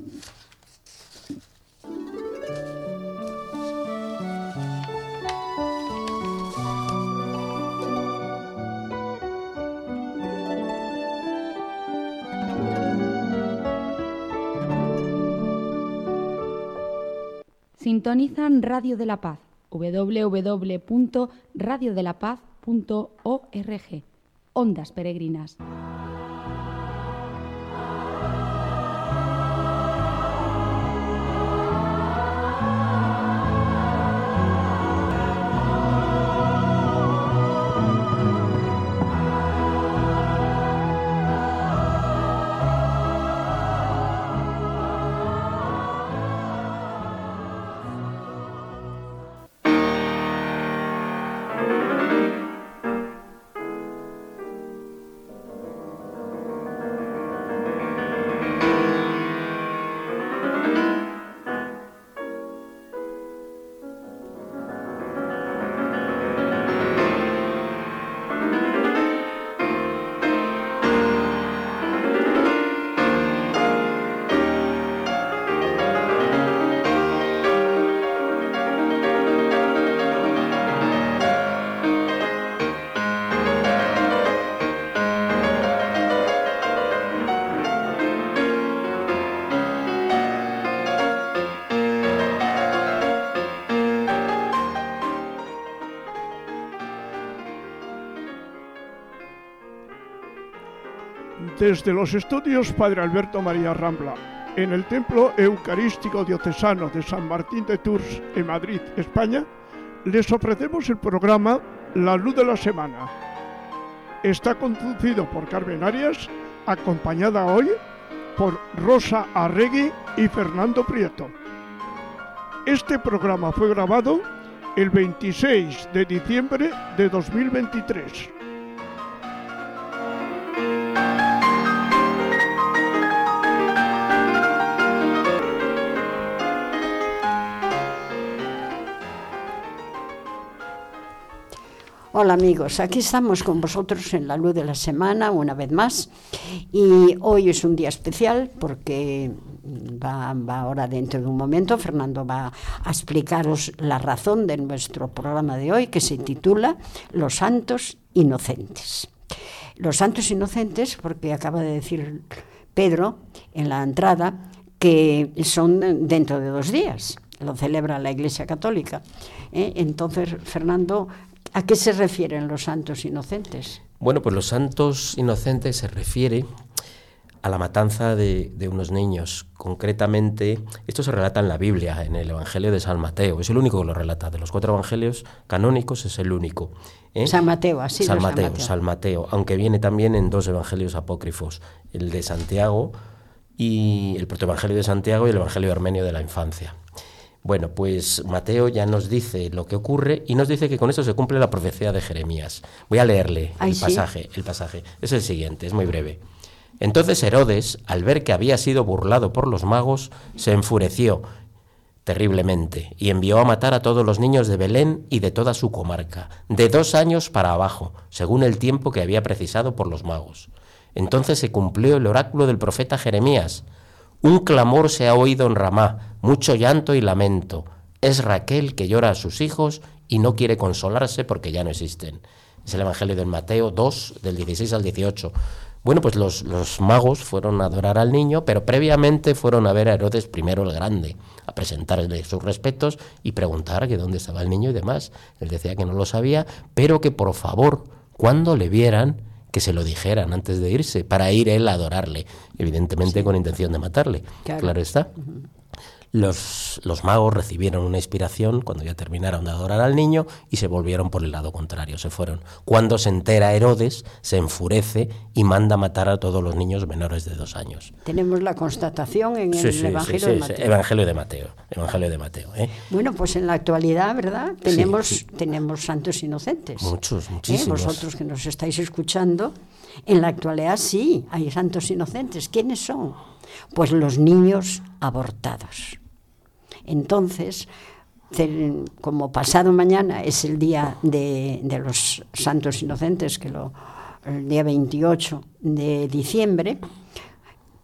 Sintonizan Radio de la Paz, www.radiodelapaz.org. Ondas Peregrinas. Desde los estudios Padre Alberto María Rambla, en el Templo Eucarístico Diocesano de San Martín de Tours, en Madrid, España, les ofrecemos el programa La Luz de la Semana. Está conducido por Carmen Arias, acompañada hoy por Rosa Arregui y Fernando Prieto. Este programa fue grabado el 26 de diciembre de 2023. Hola amigos, aquí estamos con vosotros en La Luz de la Semana una vez más, y hoy es un día especial porque va ahora dentro de un momento, Fernando va a explicaros la razón de nuestro programa de hoy, que se titula Los Santos Inocentes. Los Santos Inocentes, porque acaba de decir Pedro en la entrada que son dentro de 2 días, lo celebra la Iglesia Católica. Entonces, Fernando, ¿a qué se refieren los santos inocentes? Bueno, pues los santos inocentes se refiere a la matanza de unos niños. Concretamente, esto se relata en la Biblia, en el Evangelio de San Mateo. Es el único que lo relata. De los 4 evangelios canónicos es el único. San Mateo, así San Mateo, aunque viene también en 2 evangelios apócrifos, el de Santiago y el protoevangelio de Santiago y el Evangelio Armenio de la Infancia. Bueno, pues Mateo ya nos dice lo que ocurre y nos dice que con esto se cumple la profecía de Jeremías. Voy a leerle el pasaje. Es el siguiente, es muy breve. Entonces Herodes, al ver que había sido burlado por los magos, se enfureció terriblemente y envió a matar a todos los niños de Belén y de toda su comarca, de 2 años para abajo, según el tiempo que había precisado por los magos. Entonces se cumplió el oráculo del profeta Jeremías. Un clamor se ha oído en Ramá, mucho llanto y lamento. Es Raquel que llora a sus hijos y no quiere consolarse porque ya no existen. Es el Evangelio de Mateo 2, del 16 al 18. Bueno, pues los magos fueron a adorar al niño, pero previamente fueron a ver a Herodes I el Grande, a presentarle sus respetos y preguntar que dónde estaba el niño y demás. Él decía que no lo sabía, pero que por favor, cuando le vieran, que se lo dijeran antes de irse, para ir él a adorarle, evidentemente con intención de matarle. Claro está. Los magos recibieron una inspiración cuando ya terminaron de adorar al niño y se volvieron por el lado contrario, se fueron. Cuando se entera Herodes, se enfurece y manda matar a todos los niños menores de 2 años. Tenemos la constatación en el Evangelio de Mateo. Evangelio de Mateo. Bueno, pues en la actualidad, ¿verdad? Tenemos santos inocentes. Muchísimos. Vosotros que nos estáis escuchando, en la actualidad sí, hay santos inocentes. ¿Quiénes son? Pues los niños abortados. Entonces, como pasado mañana es el día de los santos inocentes, el día 28 de diciembre,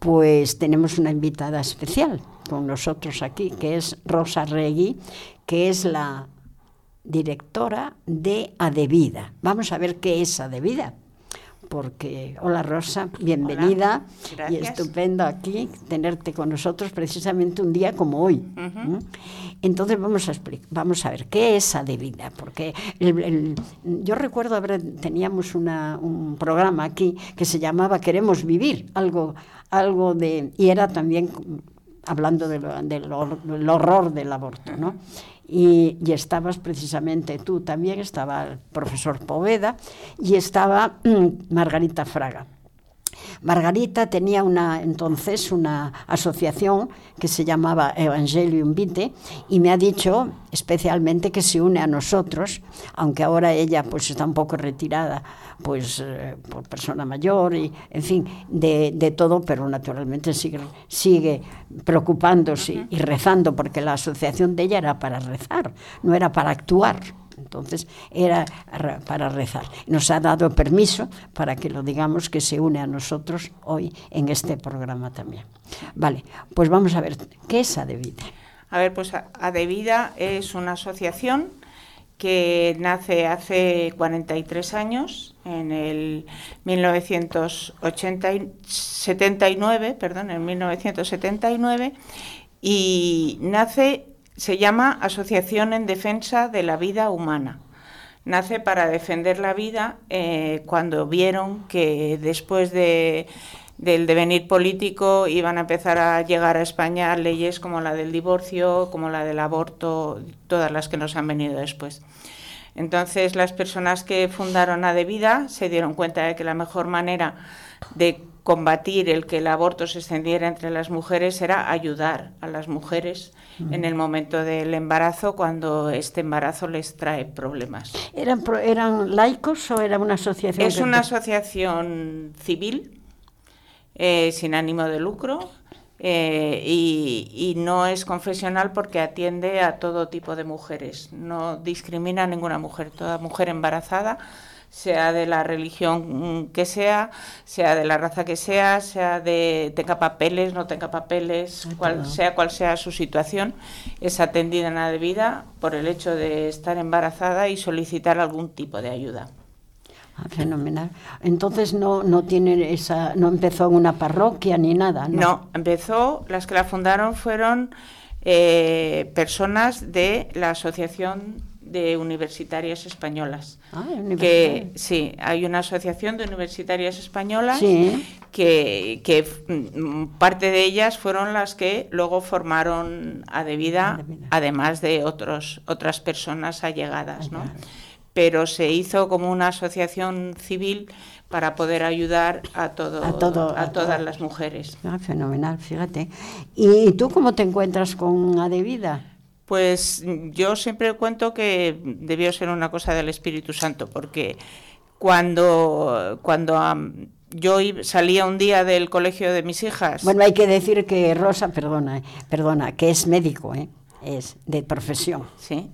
pues tenemos una invitada especial con nosotros aquí, que es Rosa Regui, que es la directora de Adevida. Vamos a ver qué es Adevida. Porque, hola Rosa, bienvenida. Hola, y estupendo aquí tenerte con nosotros precisamente un día como hoy. Entonces vamos a ver qué es Adevida, porque yo recuerdo teníamos un programa aquí que se llamaba Queremos Vivir, algo y era también hablando del horror del aborto, ¿no? Y estabas precisamente tú también, estaba el profesor Poveda y estaba Margarita Fraga. Margarita tenía entonces una asociación que se llamaba Evangelium Vitae y me ha dicho especialmente que se une a nosotros, aunque ahora ella pues está un poco retirada pues por persona mayor y en fin de todo, pero naturalmente sigue preocupándose y rezando, porque la asociación de ella era para rezar, no era para actuar. Entonces era para rezar. Nos ha dado permiso para que lo digamos, que se une a nosotros hoy en este programa también. Vale, pues vamos a ver, ¿qué es Adevida? A ver, pues Adevida es una asociación que nace hace 43 años, en el 1979, y se llama Asociación en Defensa de la Vida Humana. Nace para defender la vida cuando vieron que después del devenir político iban a empezar a llegar a España leyes como la del divorcio, como la del aborto, todas las que nos han venido después. Entonces las personas que fundaron Adevida se dieron cuenta de que la mejor manera de combatir el que el aborto se extendiera entre las mujeres era ayudar a las mujeres en el momento del embarazo, cuando este embarazo les trae problemas. ¿Eran laicos o era una asociación? Es una asociación civil, sin ánimo de lucro, y no es confesional porque atiende a todo tipo de mujeres. No discrimina a ninguna mujer, toda mujer embarazada, sea de la religión que sea de la raza que sea tenga papeles, no tenga papeles, cual sea su situación, es atendida en Adevida por el hecho de estar embarazada y solicitar algún tipo de ayuda. Fenomenal. Entonces no empezó en una parroquia ni nada, ¿no? No, empezó, las que la fundaron fueron personas de la Asociación de Universitarias Españolas. Que sí, hay una asociación de universitarias españolas, sí, que parte de ellas fueron las que luego formaron Adevida, además de otras personas allegadas, ¿no? Pero se hizo como una asociación civil para poder ayudar a todas las mujeres. Fenomenal, fíjate. ¿Y tú cómo te encuentras con Adevida? Pues yo siempre cuento que debió ser una cosa del Espíritu Santo, porque cuando yo salía un día del colegio de mis hijas... Bueno, hay que decir que Rosa, perdona, que es médico, es de profesión. Sí.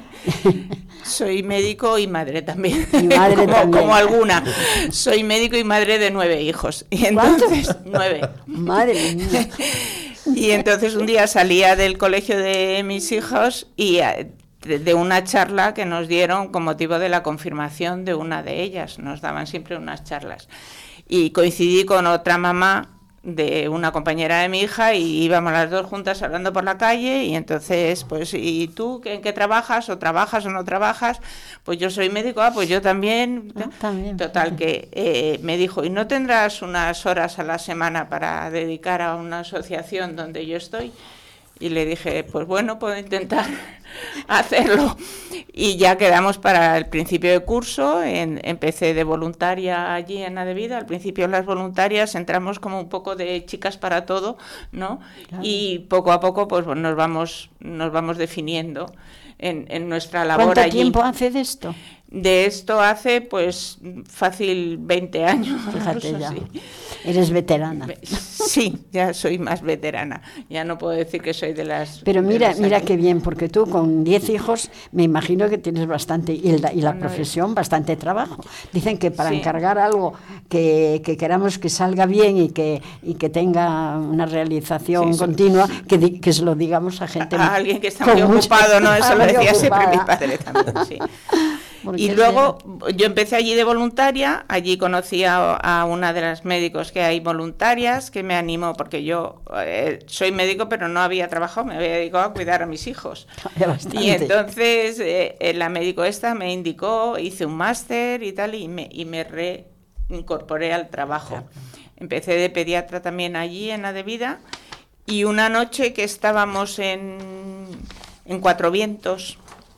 Soy médico y madre también. Y madre como alguna. Soy médico y madre de 9 hijos. Y entonces, ¿cuántos? 9. Madre mía. Y entonces un día salía del colegio de mis hijos y de una charla que nos dieron con motivo de la confirmación de una de ellas. Nos daban siempre unas charlas. Y coincidí con otra mamá de una compañera de mi hija y íbamos las dos juntas hablando por la calle, y entonces, pues, ¿y tú en qué trabajas? ¿O trabajas o no trabajas? Pues yo soy médico, pues yo también. También. Total, que me dijo, ¿y no tendrás unas horas a la semana para dedicar a una asociación donde yo estoy? Y le dije, pues bueno, puedo intentar hacerlo. Y ya quedamos para el principio de curso. Empecé de voluntaria allí en Adevida. Al principio las voluntarias entramos como un poco de chicas para todo, ¿no? Claro. Y poco a poco pues nos vamos definiendo en nuestra labor allí. ¿Cuánto tiempo hace de esto? De esto hace, pues, fácil 20 años. Fíjate ya. Sí. Eres veterana. Sí, ya soy más veterana. Ya no puedo decir que soy de las... Pero mira aquí. qué bien, porque tú con 10 hijos me imagino que tienes bastante, y la profesión, bastante trabajo. Dicen que para encargar algo que queramos que salga bien y que tenga una realización continua, que se lo digamos a gente... A alguien que está muy ocupado, ¿no? Eso lo decía siempre mi padre también, sí. Y luego yo empecé allí de voluntaria, allí conocí a una de las médicos que hay voluntarias, que me animó, porque yo soy médico, pero no había trabajado, me había dedicado a cuidar a mis hijos. Y entonces la médico esta me indicó, hice un máster y tal, y me reincorporé al trabajo. Empecé de pediatra también allí en Adevida, y una noche que estábamos en Cuatro Vientos,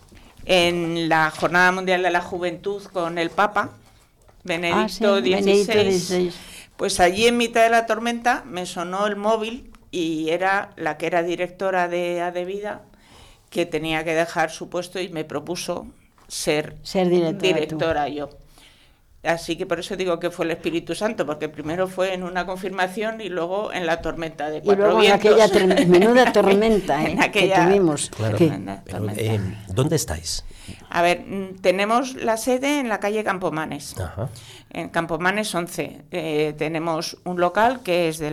en la Jornada Mundial de la Juventud con el Papa Benedicto XVI, pues allí en mitad de la tormenta me sonó el móvil y era la que era directora de Adevida, que tenía que dejar su puesto, y me propuso ser directora yo. Así que por eso digo que fue el Espíritu Santo, porque primero fue en una confirmación y luego en la tormenta de Cuatro Vientos. Y luego en aquella menuda tormenta que tuvimos. Claro, pero, ¿dónde estáis? A ver, tenemos la sede en la calle Campomanes. Ajá. En Campomanes 11. Tenemos un local que es de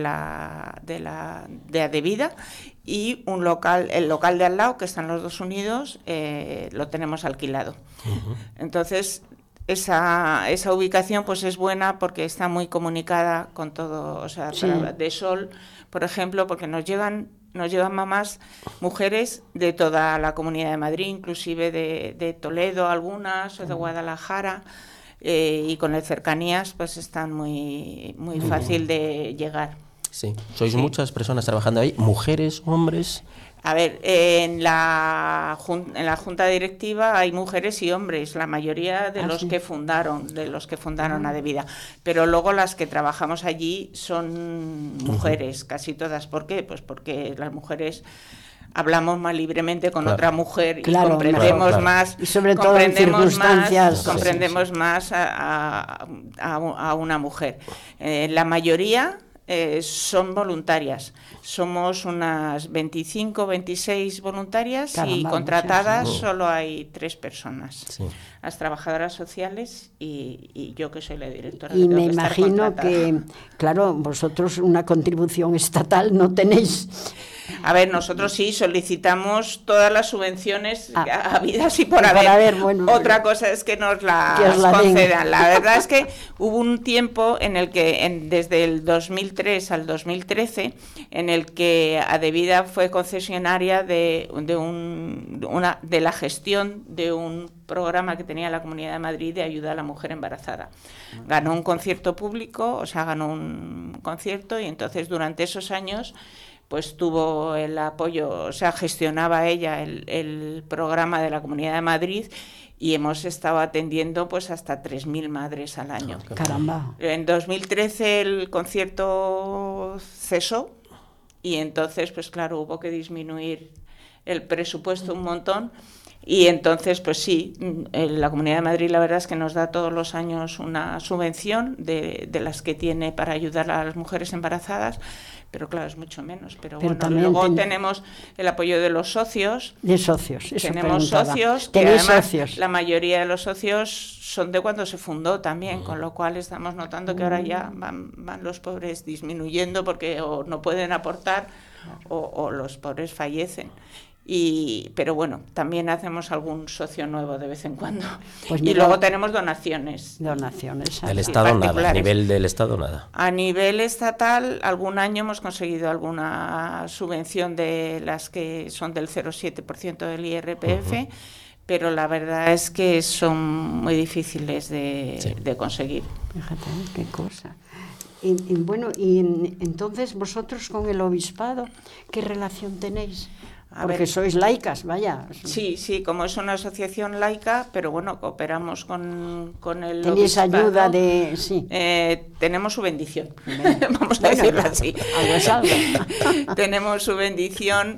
Adevida, y el local de al lado, que están los dos unidos, lo tenemos alquilado. Uh-huh. Entonces, esa ubicación pues es buena porque está muy comunicada con todo, o sea, de Sol, por ejemplo, porque nos llegan mamás, mujeres de toda la Comunidad de Madrid, inclusive de Toledo algunas, o de Guadalajara, y con las cercanías pues están muy fácil de llegar. Sí, sois muchas personas trabajando ahí, mujeres, hombres. A ver, en la junta directiva hay mujeres y hombres, la mayoría de los que fundaron Adevida, pero luego las que trabajamos allí son mujeres, casi todas. ¿Por qué? Pues porque las mujeres hablamos más libremente con otra mujer y comprendemos más, y sobre todo en circunstancias, comprendemos más a una mujer. La mayoría son voluntarias. Somos unas 25, 26 voluntarias. Caramba, y contratadas solo hay 3 personas. Sí. Las trabajadoras sociales y yo, que soy la directora. Y me imagino que, claro, vosotros una contribución estatal no tenéis. A ver, nosotros sí solicitamos todas las subvenciones habidas y por haber. Otra cosa es que nos las concedan. La verdad es que hubo un tiempo en el que, desde el 2003 al 2013, en el que Adevida fue concesionaria de la gestión de un programa que tenía la Comunidad de Madrid de ayuda a la mujer embarazada. Ganó un concierto público, ganó un concierto, y entonces durante esos años pues tuvo el apoyo, gestionaba ella el programa de la Comunidad de Madrid, y hemos estado atendiendo pues hasta 3.000 madres al año. Caramba. En 2013 el concierto cesó, y entonces pues claro, hubo que disminuir el presupuesto un montón, y entonces pues sí, la Comunidad de Madrid la verdad es que nos da todos los años una subvención de las que tiene para ayudar a las mujeres embarazadas, pero claro, es mucho menos. Pero bueno, luego tenemos el apoyo de los socios. De socios, eso tenemos socios, que además socios. La mayoría de los socios son de cuando se fundó también, con lo cual estamos notando que ahora ya van los pobres disminuyendo porque o no pueden aportar o los pobres fallecen. Pero bueno, también hacemos algún socio nuevo de vez en cuando. Pues y luego tenemos donaciones. Del Estado nada, a nivel del Estado nada. A nivel estatal, algún año hemos conseguido alguna subvención de las que son del 0,7% del IRPF, pero la verdad es que son muy difíciles de conseguir. Fíjate, qué cosa. Y entonces vosotros con el obispado, ¿qué relación tenéis? Porque sois laicas, vaya. Sí, como es una asociación laica, pero bueno, cooperamos con el ¿Tenéis obispado. Ayuda de...? Sí. Tenemos su bendición, vamos a decirlo así. Algo es algo. Tenemos su bendición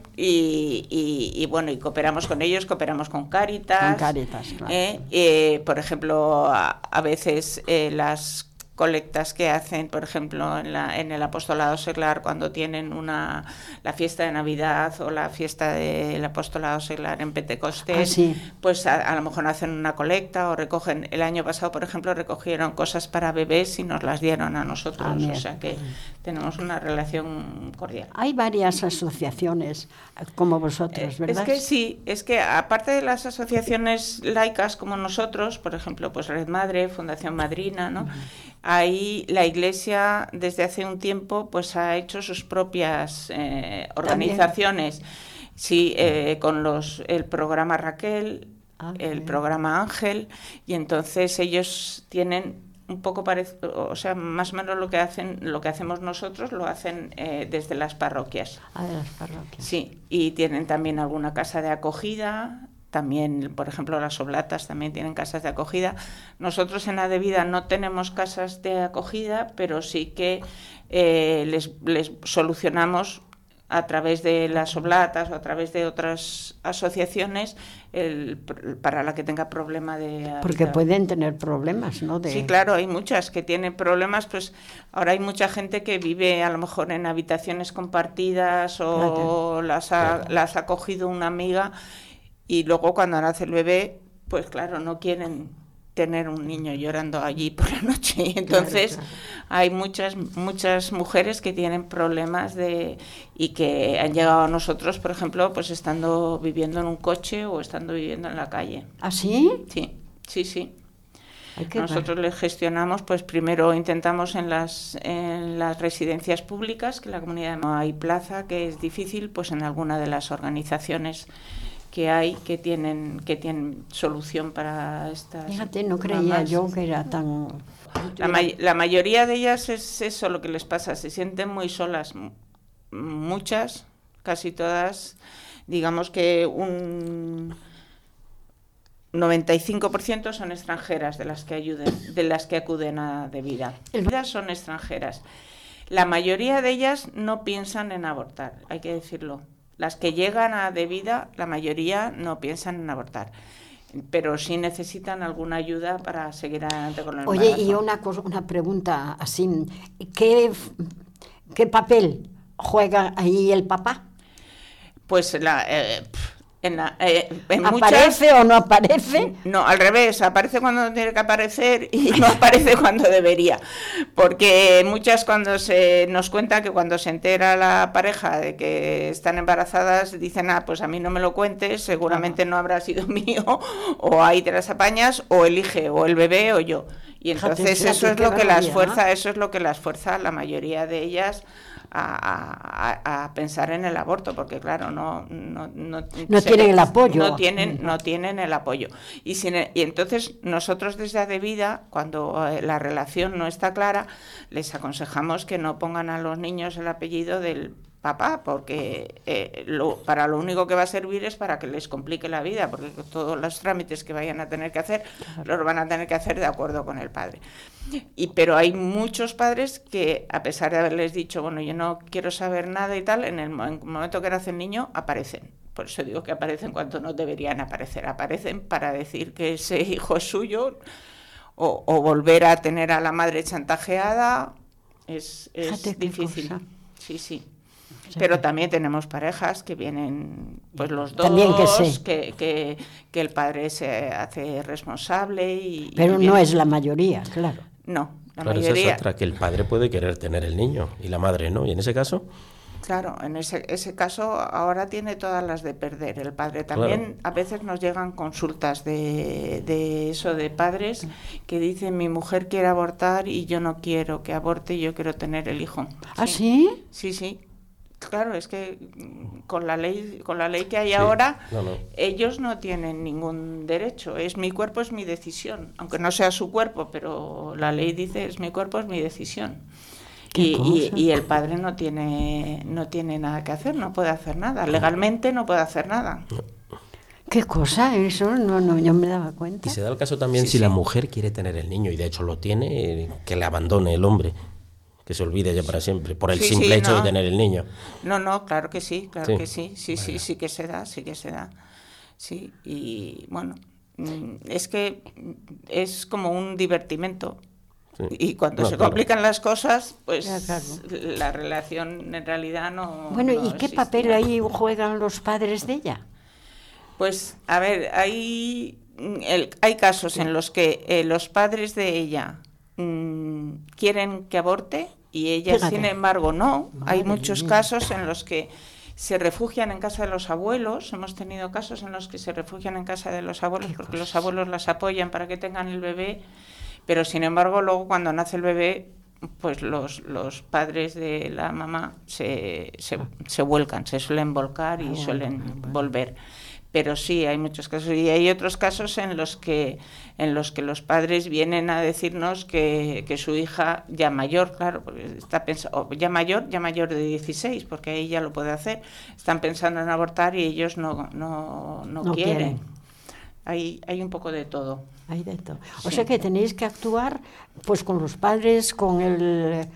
y bueno, y cooperamos con ellos, cooperamos con Cáritas. Con Cáritas, claro. Por ejemplo, a veces las colectas que hacen, por ejemplo, en el apostolado seglar, cuando tienen la fiesta de Navidad o la fiesta del apostolado seglar en Pentecostés, pues a lo mejor hacen una colecta o recogen. El año pasado, por ejemplo, recogieron cosas para bebés y nos las dieron a nosotros, o sea que tenemos una relación cordial. Hay varias asociaciones como vosotros, ¿verdad? Es que sí, es que aparte de las asociaciones laicas como nosotros, por ejemplo, pues Red Madre, Fundación Madrina, ¿no? Ahí la Iglesia desde hace un tiempo pues ha hecho sus propias organizaciones, sí, con el programa Raquel, el programa Ángel, y entonces ellos tienen un poco o sea, más o menos lo que hacemos nosotros lo hacen desde las parroquias. De las parroquias. Sí, y tienen también alguna casa de acogida. También, por ejemplo, las Oblatas también tienen casas de acogida. Nosotros en Adevida no tenemos casas de acogida, pero sí que les solucionamos a través de las Oblatas o a través de otras asociaciones para la que tenga problema de habitar. Porque pueden tener problemas, ¿no? Sí, claro, hay muchas que tienen problemas. Pues ahora hay mucha gente que vive a lo mejor en habitaciones compartidas o las ha cogido una amiga. Y luego cuando nace el bebé, pues claro, no quieren tener un niño llorando allí por la noche. Y entonces hay muchas mujeres que tienen problemas y que han llegado a nosotros, por ejemplo, pues estando viviendo en un coche o estando viviendo en la calle. ¿Ah, sí? Sí. Nosotros les gestionamos, pues primero intentamos en las residencias públicas, que en la comunidad no hay plaza, que es difícil, pues en alguna de las organizaciones que tienen solución para estas. Fíjate, no creía yo que era tan. La mayoría de ellas es eso lo que les pasa, se sienten muy solas. Muchas, casi todas, digamos que un 95% son extranjeras de las que acuden a Adevida. Todas son extranjeras. La mayoría de ellas no piensan en abortar, hay que decirlo. Las que llegan a Adevida, la mayoría no piensan en abortar, pero sí necesitan alguna ayuda para seguir adelante con el embarazo. Oye, y una pregunta así, ¿qué papel juega ahí el papá? Pues en ¿Aparece o no aparece? No, al revés, aparece cuando tiene que aparecer y no aparece cuando debería, porque muchas cuando se nos cuenta que cuando se entera la pareja de que están embarazadas dicen, pues a mí no me lo cuentes, seguramente no habrá sido mío, o ahí te las apañas, o elige o el bebé o yo, y entonces eso es lo que las fuerza a la mayoría de ellas a pensar en el aborto, porque claro, no tienen el apoyo. No tienen el apoyo. Y entonces nosotros desde Adevida, cuando la relación no está clara, les aconsejamos que no pongan a los niños el apellido del papá, porque para lo único que va a servir es para que les complique la vida, porque todos los trámites que vayan a tener que hacer, los van a tener que hacer de acuerdo con el padre. Pero hay muchos padres que, a pesar de haberles dicho, bueno, yo no quiero saber nada y tal, en el momento que nace el niño, aparecen. Por eso digo que aparecen cuando no deberían aparecer. Aparecen para decir que ese hijo es suyo, o volver a tener a la madre chantajeada. Es difícil. Sí. Pero también tenemos parejas que vienen, pues los dos, que el padre se hace responsable. Pero no es la mayoría, claro. No, la mayoría. Esa es otra, que el padre puede querer tener el niño y la madre no, y en ese caso. Claro, en ese caso ahora tiene todas las de perder el padre. También claro. A veces nos llegan consultas de eso, de padres que dicen, mi mujer quiere abortar y yo no quiero que aborte, yo quiero tener el hijo. ¿Ah, sí? Sí. Claro, es que con la ley que hay ahora, ellos no tienen ningún derecho. Es mi cuerpo, es mi decisión. Aunque no sea su cuerpo, pero la ley dice, es mi cuerpo, es mi decisión. Y el padre no tiene nada que hacer, no puede hacer nada. Legalmente no puede hacer nada. ¿Qué cosa? Eso no yo me daba cuenta. Y se da el caso también si la mujer quiere tener el niño y de hecho lo tiene, que le abandone el hombre. Que se olvide ya para siempre, por el simple hecho de tener el niño. No, claro que sí, sí que se da. Sí, y bueno, es que es como un divertimento. Sí. Y cuando No, se claro. complican las cosas, pues Ya, claro. la relación en realidad no. Bueno, no ¿y qué existía. papel ahí juegan los padres de ella? Pues, a ver, hay casos en los que los padres de ella quieren que aborte y ella, Fíjate. sin embargo, no. Hay Madre muchos mía. casos en los que se refugian en casa de los abuelos. Hemos tenido casos en los que se refugian en casa de los abuelos porque los abuelos las apoyan para que tengan el bebé, pero sin embargo luego cuando nace el bebé, pues los padres de la mamá se vuelcan, se suelen volcar y suelen volver. Pero sí, hay muchos casos. Y hay otros casos en los que los padres vienen a decirnos que su hija, ya mayor, claro, porque está pensando, ya mayor de 16, porque ahí ya lo puede hacer, están pensando en abortar y ellos no quieren. Hay un poco de todo. Hay de todo. O Sí. sea que tenéis que actuar pues con los padres, con el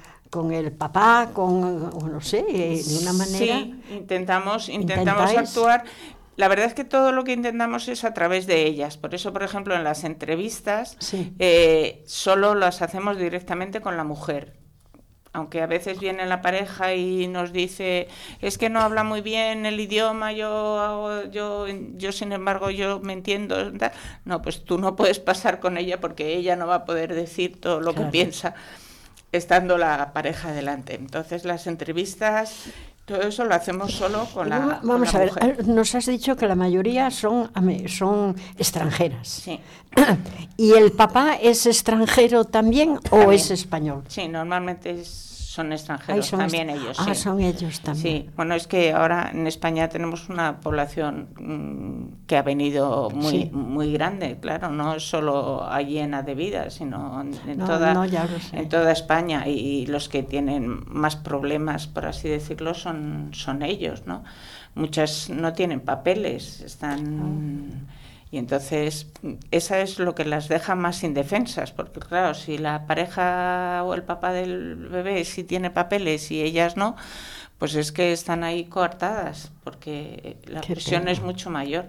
papá, no sé, de una manera. Sí, intentamos ¿Intentáis? actuar. La verdad es que todo lo que intentamos es a través de ellas. Por eso, por ejemplo, en las entrevistas Sí. solo las hacemos directamente con la mujer. Aunque a veces viene la pareja y nos dice, es que no habla muy bien el idioma, yo sin embargo, yo me entiendo. Tal. No, pues tú no puedes pasar con ella porque ella no va a poder decir todo lo que piensa estando la pareja delante. Entonces, las entrevistas, todo eso lo hacemos solo con la Vamos con a la ver, mujer. nos has dicho que la mayoría son extranjeras. Sí. ¿Y el papá es extranjero también o También. es español? Sí, normalmente son extranjeros, Ahí son también ellos. Ah, sí. son ellos también. Sí, bueno, es que ahora en España tenemos una población que ha venido Sí. muy grande, claro, no es solo llena de vida, sino en No, ya lo sé. en toda España, y los que tienen más problemas, por así decirlo, son ellos, ¿no? Muchas no tienen papeles, están... Y entonces, esa es lo que las deja más indefensas, porque claro, si la pareja o el papá del bebé sí tiene papeles y ellas no, pues es que están ahí coartadas, porque la Qué presión pena. es mucho mayor.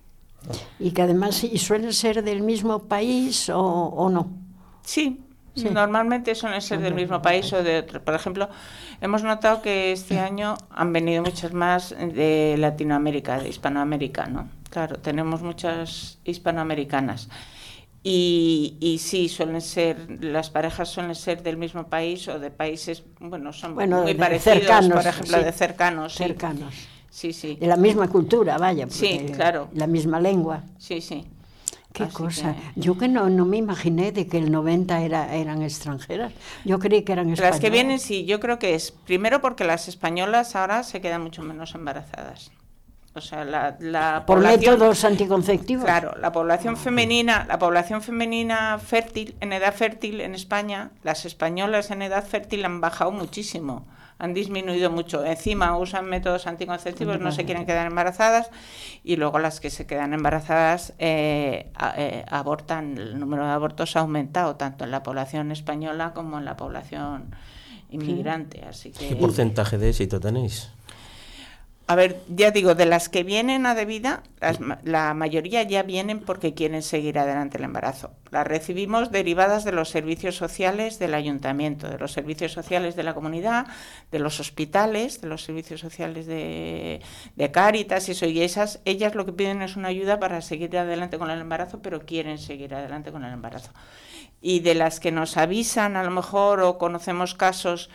Y que además suelen ser del mismo país o no. Sí, Sí. normalmente suelen ser del mismo país o de otro. Por ejemplo, hemos notado que este año han venido muchas más de Latinoamérica, de Hispanoamérica, ¿no? Claro, tenemos muchas hispanoamericanas. Y sí, las parejas suelen ser del mismo país o de países, son muy parecidos, cercanos, por ejemplo, sí. de cercanos. Sí. Cercanos. Sí, sí. De la misma cultura, vaya. Sí, porque claro. La misma lengua. Sí, sí. Qué Así cosa. que- Yo que no me imaginé de que el 90 eran extranjeras. Yo creí que eran españolas. Las que vienen, sí, yo creo que es primero porque las españolas ahora se quedan mucho menos embarazadas. O sea, la Por población, métodos anticonceptivos. claro, la población femenina fértil, en edad fértil en España, las españolas en edad fértil han bajado muchísimo, han disminuido mucho. Encima usan métodos anticonceptivos, no se quieren quedar embarazadas, y luego las que se quedan embarazadas abortan. El número de abortos ha aumentado tanto en la población española como en la población inmigrante. Así que ¿Qué porcentaje de éxito tenéis? A ver, ya digo, de las que vienen a debida, la mayoría ya vienen porque quieren seguir adelante el embarazo. Las recibimos derivadas de los servicios sociales del ayuntamiento, de los servicios sociales de la comunidad, de los hospitales, de los servicios sociales de Cáritas, eso, y ellas lo que piden es una ayuda para seguir adelante con el embarazo, pero quieren seguir adelante con el embarazo. Y de las que nos avisan, a lo mejor, o conocemos casos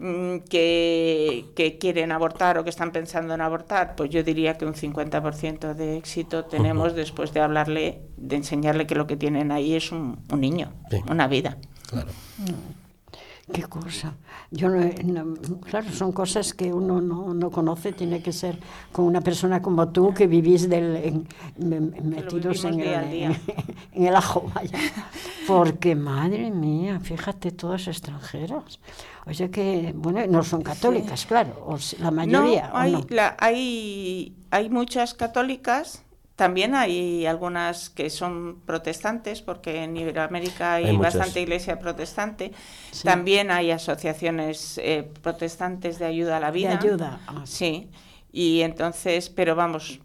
que quieren abortar o que están pensando en abortar, pues yo diría que un 50% de éxito tenemos después de hablarle, de enseñarle que lo que tienen ahí es un niño, Sí. una vida. Claro. Qué cosa. Yo claro, son cosas que uno no conoce. Tiene que ser con una persona como tú que vivís metidos vivimos día al día. en el ajo, vaya. Porque, madre mía, fíjate, todas extranjeras. O sea que, bueno, no son católicas, claro, la mayoría. No, ¿o no? hay muchas católicas. También hay algunas que son protestantes, porque en Iberoamérica hay Hay muchas. bastante iglesia protestante. Sí. También hay asociaciones protestantes de ayuda a la vida. De ayuda. Sí, y entonces, pero vamos,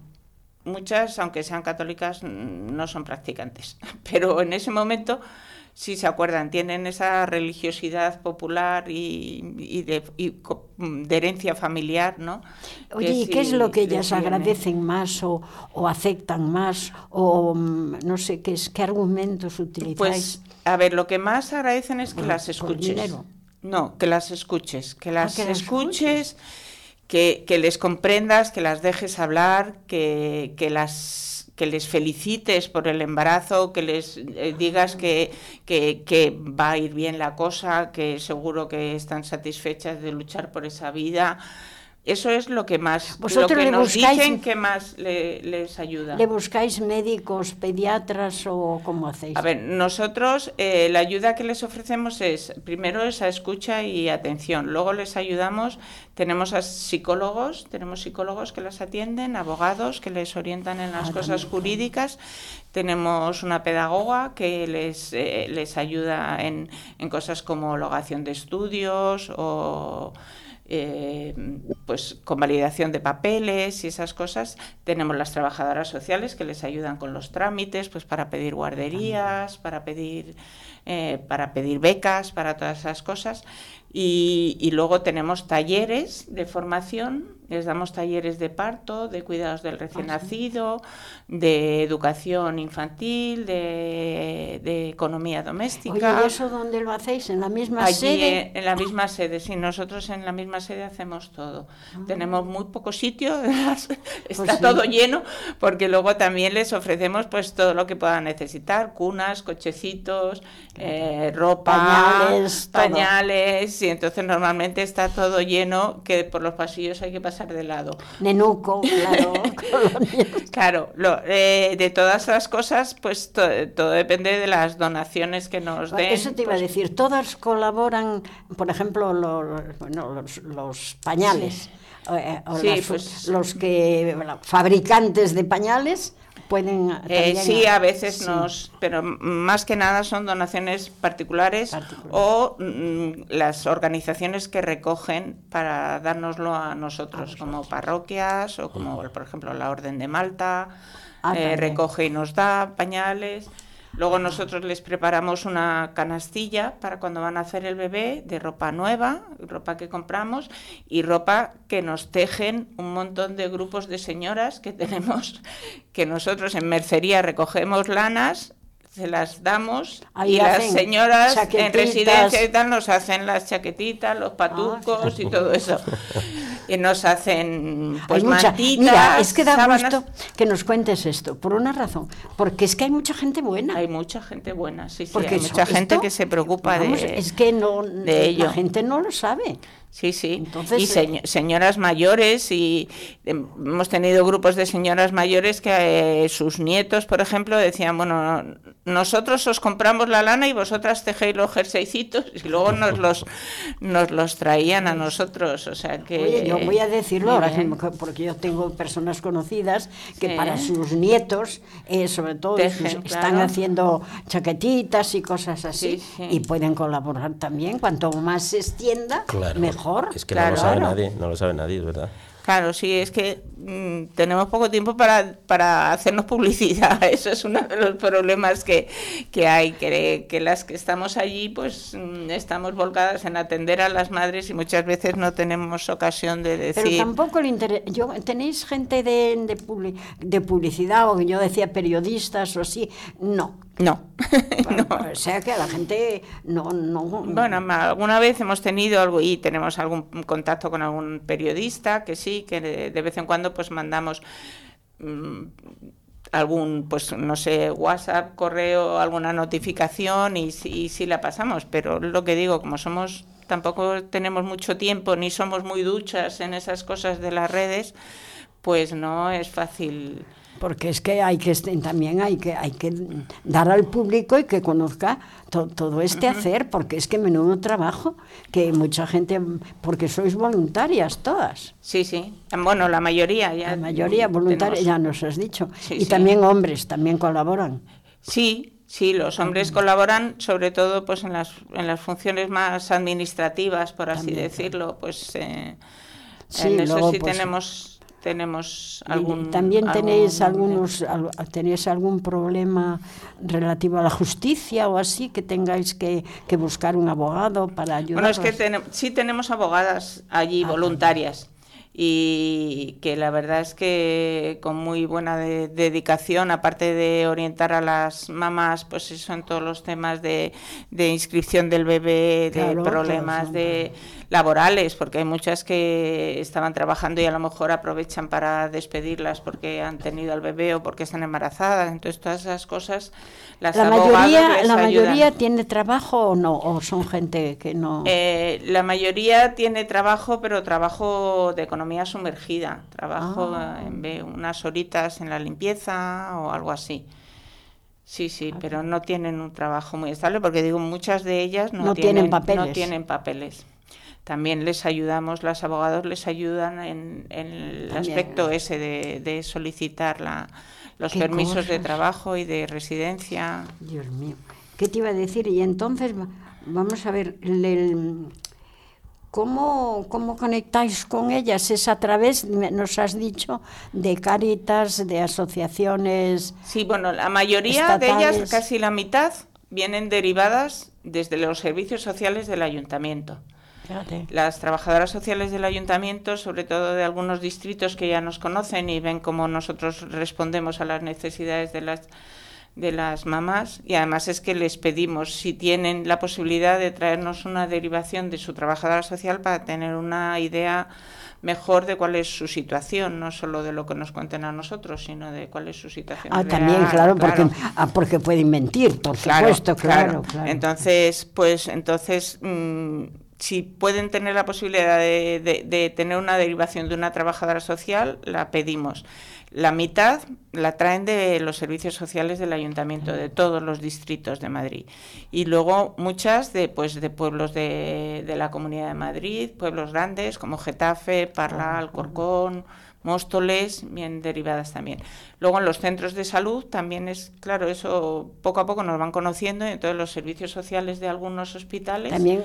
muchas, aunque sean católicas, no son practicantes. Pero en ese momento sí se acuerdan, tienen esa religiosidad popular y de herencia familiar, ¿no? Oye, ¿y qué es lo que ellas agradecen más o aceptan más o no sé qué argumentos utilizáis? Pues, a ver, lo que más agradecen es que las escuches. Dinero. No, que las escuches, que las escuches, que les comprendas, que las dejes hablar, que les felicites por el embarazo, que les digas que va a ir bien la cosa, que seguro que están satisfechas de luchar por esa vida. Eso es lo que más, lo que nos dicen que más les ayuda. ¿Le buscáis médicos, pediatras o cómo hacéis? A ver, nosotros la ayuda que les ofrecemos es, primero esa escucha y atención, luego les ayudamos, tenemos psicólogos que las atienden, abogados que les orientan en las cosas jurídicas, tenemos una pedagoga que les ayuda en cosas como homologación de estudios o pues convalidación de papeles y esas cosas. Tenemos las trabajadoras sociales que les ayudan con los trámites, pues para pedir guarderías, para pedir becas, para todas esas cosas. Y luego tenemos talleres de formación, les damos talleres de parto, de cuidados del recién nacido, de educación infantil, de economía doméstica. Oye, ¿y eso dónde lo hacéis? ¿En la misma sede? En la misma sede, sí, nosotros en la misma sede hacemos todo. Tenemos muy poco sitio, está todo lleno, porque luego también les ofrecemos pues todo lo que puedan necesitar, cunas, cochecitos, ropa, pañales, y entonces normalmente está todo lleno, que por los pasillos hay que pasar de lado. Nenuco, claro. Claro, de todas las cosas, pues todo depende de las donaciones que nos den. Eso te iba a decir, todas colaboran, por ejemplo, los pañales, sí. Los fabricantes de pañales. Pueden sí, a veces pero más que nada son donaciones particulares. O las organizaciones que recogen para dárnoslo a nosotros, como parroquias o como, por ejemplo, la Orden de Malta, recoge y nos da pañales. Luego nosotros les preparamos una canastilla para cuando van a hacer el bebé, de ropa nueva, ropa que compramos, y ropa que nos tejen un montón de grupos de señoras que tenemos, que nosotros en mercería recogemos lanas, se las damos y las señoras en residencia y tal nos hacen las chaquetitas, los patucos y todo eso. Y nos hacen pues mantitas. Mira, es que da gusto que nos cuentes esto, por una razón, porque es que hay mucha gente buena. Hay mucha gente buena, sí, porque hay mucha gente que se preocupa es que de ello. La gente no lo sabe. Sí, sí. Entonces, y señoras mayores, y hemos tenido grupos de señoras mayores que sus nietos, por ejemplo, decían, bueno, nosotros os compramos la lana y vosotras tejéis los jerseycitos, y luego nos los traían a nosotros, o sea que... Oye, yo voy a decirlo ahora, porque yo tengo personas conocidas que para sus nietos, sobre todo, están haciendo chaquetitas y cosas así, y pueden colaborar también. Cuanto más se extienda, mejor. Es que no lo sabe nadie, es verdad. Claro, sí, es que tenemos poco tiempo para hacernos publicidad. Eso es uno de los problemas que hay, que las que estamos allí pues estamos volcadas en atender a las madres y muchas veces no tenemos ocasión de decir... Pero tampoco le interesa... ¿Tenéis gente de publicidad o yo decía periodistas o así? No. No. No. O sea que a la gente no... Bueno, alguna vez hemos tenido algo y tenemos algún contacto con algún periodista que sí, que de vez en cuando pues mandamos algún, pues no sé, WhatsApp, correo, alguna notificación y sí la pasamos, pero lo que digo, como tampoco tenemos mucho tiempo ni somos muy duchas en esas cosas de las redes, pues no es fácil. Porque es que también hay que dar al público y que conozca todo este hacer, porque es que menudo trabajo, que mucha gente, porque sois voluntarias todas. Sí, sí, bueno, la mayoría ya. La mayoría voluntaria, ya nos has dicho. Sí, y también hombres, también colaboran. Sí, los hombres colaboran, sobre todo pues en las funciones más administrativas, por así decirlo, pues en eso sí tenemos Y algún... también tenéis algún- tenéis algún problema relativo a la justicia o así, que tengáis que buscar un abogado para ayudar. Bueno, es que sí tenemos abogadas allí voluntarias y que la verdad es que con muy buena dedicación, aparte de orientar a las mamás, pues eso en todos los temas de inscripción del bebé, Claro, de problemas todos, laborales, porque hay muchas que estaban trabajando y a lo mejor aprovechan para despedirlas porque han tenido al bebé o porque están embarazadas. Entonces todas esas cosas las abogadas les ayudan. ¿La mayoría tiene trabajo o no? ¿O son gente que no...? La mayoría tiene trabajo, pero trabajo de economía sumergida. Trabajo unas horitas en la limpieza o algo así. Sí, pero no tienen un trabajo muy estable, porque digo, muchas de ellas no tienen papeles. No tienen papeles. También les ayudamos, las abogadas les ayudan en el aspecto ese de solicitar los permisos de trabajo y de residencia. Dios mío. ¿Qué te iba a decir? Y entonces, vamos a ver, ¿cómo conectáis con ellas? ¿Es a través, nos has dicho, de Cáritas, de asociaciones? Sí, bueno, la mayoría de ellas, casi la mitad, vienen derivadas desde los servicios sociales del ayuntamiento. Fíjate. Las trabajadoras sociales del ayuntamiento, sobre todo de algunos distritos que ya nos conocen y ven cómo nosotros respondemos a las necesidades de las mamás, y además es que les pedimos si tienen la posibilidad de traernos una derivación de su trabajadora social para tener una idea mejor de cuál es su situación, no solo de lo que nos cuenten a nosotros, sino de cuál es su situación real. También, claro. Porque pueden mentir, por supuesto, claro. Entonces, si pueden tener la posibilidad de tener una derivación de una trabajadora social, la pedimos. La mitad la traen de los servicios sociales del ayuntamiento, de todos los distritos de Madrid. Y luego muchas de pueblos de la Comunidad de Madrid, pueblos grandes como Getafe, Parla, Alcorcón, Móstoles, bien derivadas también. Luego en los centros de salud también es, claro, eso poco a poco nos van conociendo, y entonces los servicios sociales de algunos hospitales también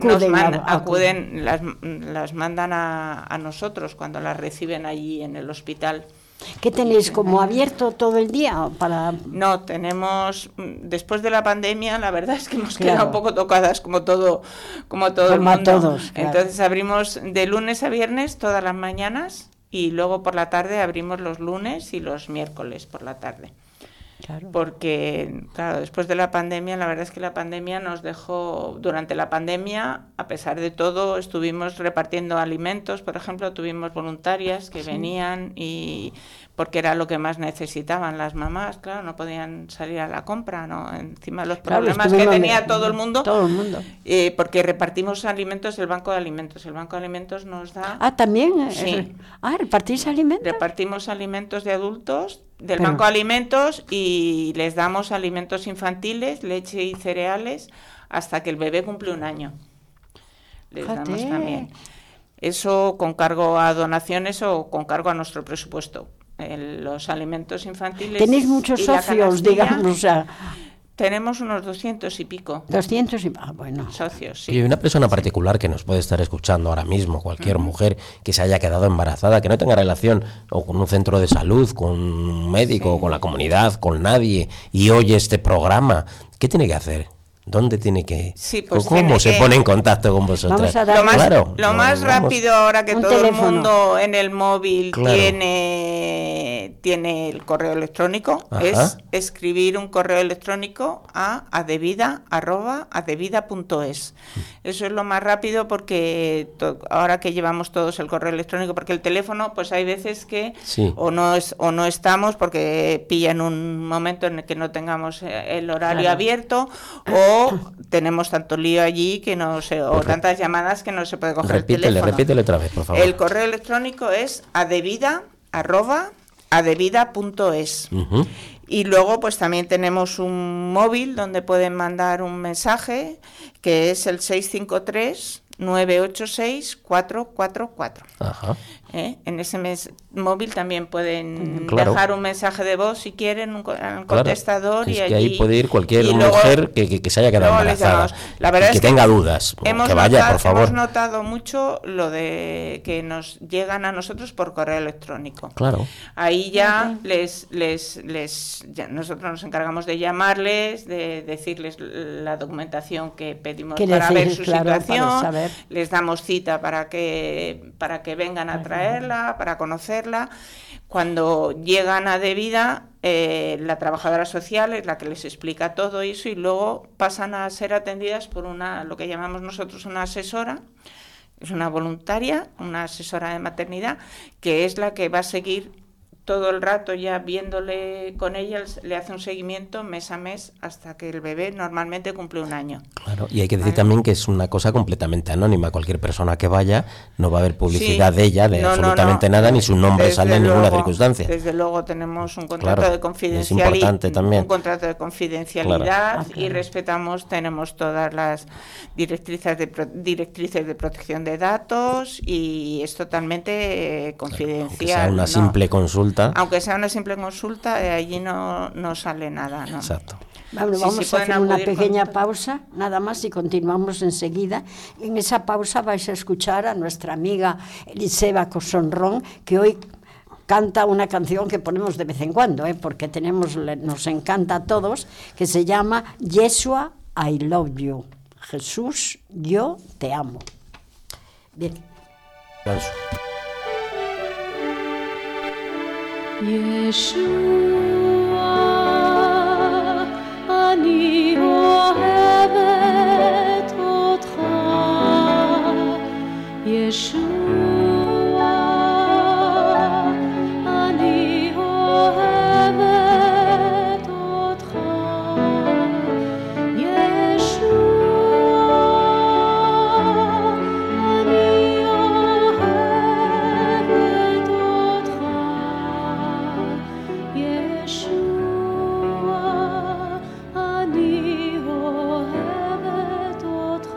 acuden, las mandan a nosotros cuando las reciben allí en el hospital. ¿Qué tenéis, como abierto todo el día? No, tenemos, después de la pandemia, la verdad es que hemos quedado un poco tocadas como todo el mundo. Todos, claro. Entonces abrimos de lunes a viernes todas las mañanas, y luego por la tarde abrimos los lunes y los miércoles por la tarde. Claro. Porque, claro, después de la pandemia, la verdad es que la pandemia nos dejó, durante la pandemia, a pesar de todo, estuvimos repartiendo alimentos, por ejemplo, tuvimos voluntarias que venían y porque era lo que más necesitaban las mamás, claro, no podían salir a la compra, ¿no? Encima de los problemas que tenía todo el mundo. Porque repartimos alimentos del Banco de Alimentos. El Banco de Alimentos nos da... ¿también? Sí. ¿Repartís alimentos? Repartimos alimentos de adultos del Banco de Alimentos, y les damos alimentos infantiles, leche y cereales, hasta que el bebé cumple 1 año. Les damos también. Eso con cargo a donaciones o con cargo a nuestro presupuesto. Los alimentos infantiles. ¿Tenéis muchos socios, digamos? Tenemos unos 200 y pico. 200 y bueno. Socios, sí. Y una persona particular que nos puede estar escuchando ahora mismo, cualquier mujer que se haya quedado embarazada, que no tenga relación o con un centro de salud, con un médico, con la comunidad, con nadie, y oye este programa, ¿qué tiene que hacer? ¿Dónde tiene que...? Sí, pues ¿Cómo se pone en contacto con vosotras? Lo más rápido, ahora que todo el mundo en el móvil tiene el correo electrónico, es escribir un correo electrónico a adevida@adevida.es. Eso es lo más rápido, porque ahora que llevamos todos el correo electrónico, porque el teléfono, pues hay veces que o no estamos porque pilla en un momento en el que no tengamos el horario abierto, o tenemos tanto lío allí que no sé, o tantas llamadas que no se puede coger el teléfono. Repítele otra vez, por favor. El correo electrónico es adevida@adevida.es. Y luego pues también tenemos un móvil donde pueden mandar un mensaje, que es el 653 986-444. Ajá. En ese móvil también pueden Claro. dejar un mensaje de voz si quieren, un contestador. Claro. Y Es que allí, ahí puede ir cualquier y luego, mujer que se haya quedado luego les embarazada llamamos. La verdad y que es que tenga dudas, que vaya, por favor. Hemos notado mucho lo de que nos llegan a nosotros por correo electrónico. Claro. Ahí ya nosotros nos encargamos de llamarles, de decirles la documentación que pedimos para ver su situación, les damos cita para que vengan a traerla, para conocerla. Cuando llegan a debida, la trabajadora social es la que les explica todo eso y luego pasan a ser atendidas por lo que llamamos nosotros una asesora. Es una voluntaria, una asesora de maternidad, que es la que va a seguir todo el rato ya viéndole con ella, le hace un seguimiento mes a mes hasta que el bebé normalmente cumple 1 año. Claro, y hay que decir también que es una cosa completamente anónima. Cualquier persona que vaya no va a haber publicidad de ella, de absolutamente nada, ni su nombre sale en ninguna circunstancia. Desde luego tenemos un contrato de confidencialidad. Es importante también. Un contrato de confidencialidad y tenemos todas las directrices de protección de datos y es totalmente confidencial. Aunque sea una simple consulta. Aunque sea una simple consulta, allí no sale nada, ¿no? Exacto. Vamos a hacer una pequeña pausa, nada más, y continuamos enseguida. En esa pausa vais a escuchar a nuestra amiga Eliseba Cosonrón, que hoy canta una canción que ponemos de vez en cuando, porque nos encanta a todos, que se llama Yeshua, I Love You. Jesús, yo te amo. Bien. Gracias. ישוע, אני אוהבת אותך. ישוע, אני אוהבת אותך. ישוע, אני אוהבת אותך. ישוע, אני אוהבת אותך.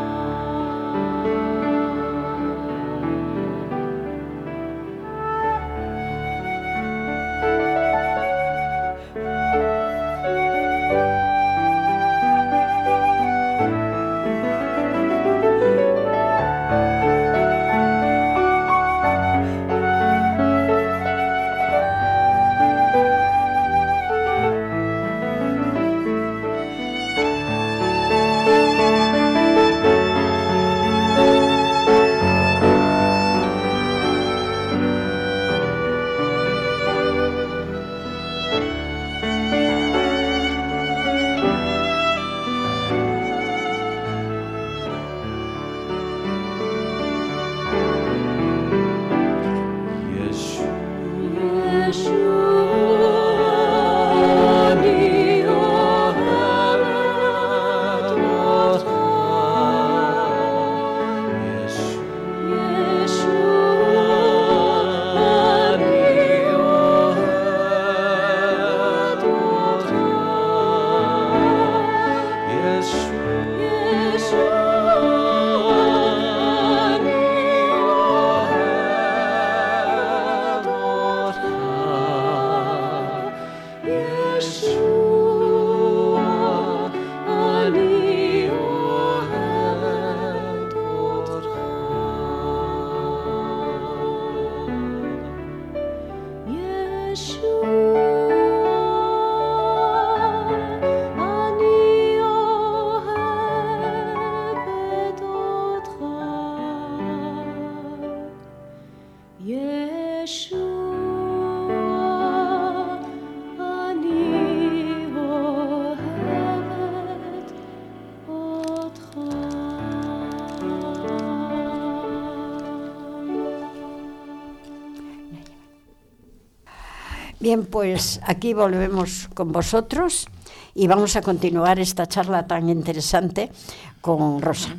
Bien, pues aquí volvemos con vosotros y vamos a continuar esta charla tan interesante con Rosa.